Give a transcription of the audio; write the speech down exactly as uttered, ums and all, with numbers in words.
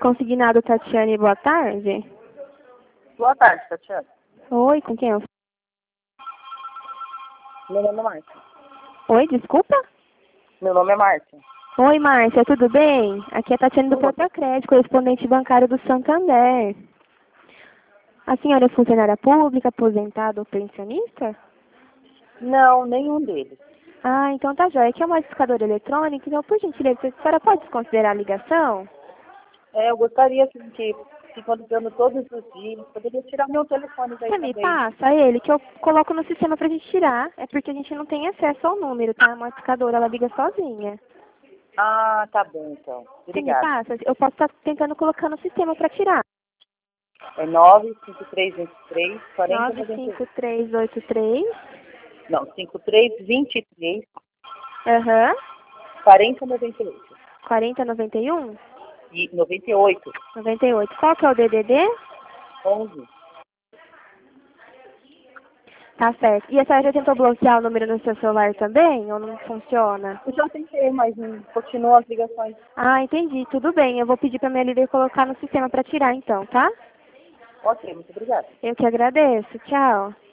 Consignado Tatiane, boa tarde. Boa tarde, Tatiana. Oi, com quem eu... Meu nome é Márcia. Oi, desculpa? Meu nome é Márcia. Oi, Márcia, tudo bem? Aqui é a Tatiane do Protocrédito, correspondente bancário do Santander. A senhora é funcionária pública, aposentada ou pensionista? Não, nenhum deles. Ah, então tá jóia. Aqui é uma modificadora eletrônica, então, por gentileza, a senhora pode desconsiderar a ligação? É, eu gostaria que, que ficando ligando todos os dias, poderia tirar meu telefone daí Você me também. passa ele, que eu coloco no sistema pra gente tirar. É porque a gente não tem acesso ao número, tá? A modificadora, ela liga sozinha. Ah, tá bom então. Você me Obrigada. passa? Eu posso estar tentando colocar no sistema pra tirar. É nove cinco três dois três, quarenta nove noventa e cinco oito. três oito três. Não, cinco três dois três, Aham. quarenta noventa e oito. quarenta noventa e um? E noventa e oito. noventa e oito. Qual que é o D D D? onze. Tá certo. E a senhora já tentou bloquear o número no seu celular também? Ou não funciona? Eu já tentei, mas não continuam as ligações. Ah, entendi. Tudo bem. Eu vou pedir pra minha líder colocar no sistema pra tirar então, tá? Ok, muito obrigada. Eu que agradeço. Tchau.